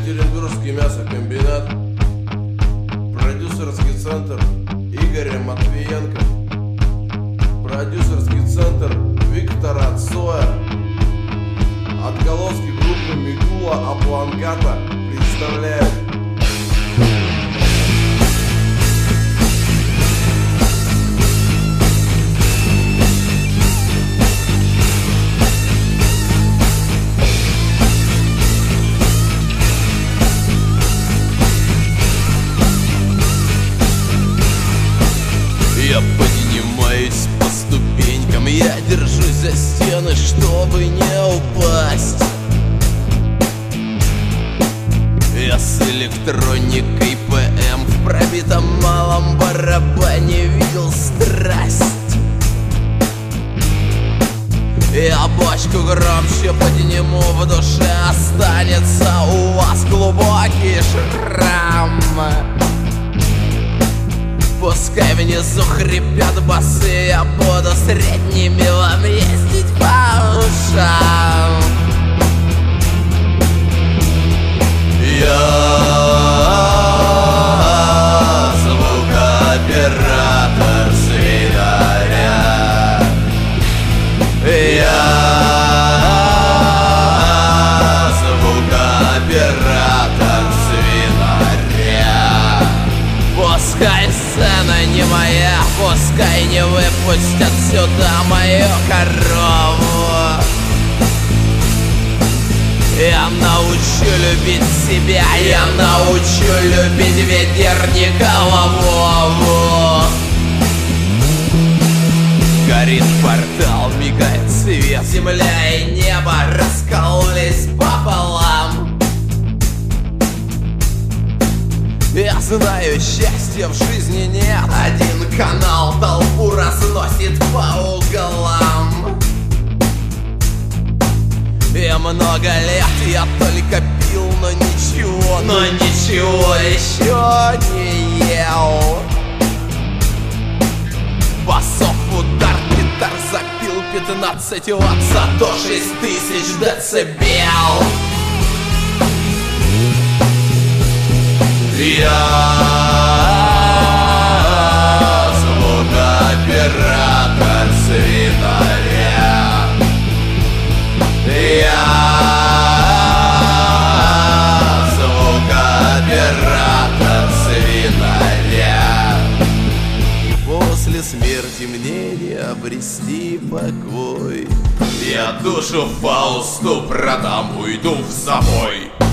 Екатеринбургский мясокомбинат, продюсерский центр Игоря Матвиенко, продюсерский центр Виктора Цоя, отголоски группы Микула Аплангата представляют Я поднимаюсь по ступенькам, я держусь за стены, чтобы не упасть. Я с электроникой ПМ в пробитом малом барабане видел страсть. Я бочку громче подниму, в душе останется у вас глубокий шрам. Пускай внизу хрипят басы, я буду средними вам ездить по ушам. Я звукооператор свинаря. Я звукооператор свинаря. Пускай сцена не моя, пускай не выпустят сюда мою корову. Я научу любить себя, я научу любить Ведерникова Вову. Горит портал, мигает свет, земля и небо раскололись пополам. Я знаю, счастья в жизни нет, один канал толпу разносит по углам. Я много лет, я только пил, но ничего еще не ел. Басов удар, гитар запил 15 ватт, зато 6000 децибел. Я звукооператор свинаря. Я звукооператор свинаря. После смерти мне не обрести покой. Я душу Фаусту продам, уйду в забой.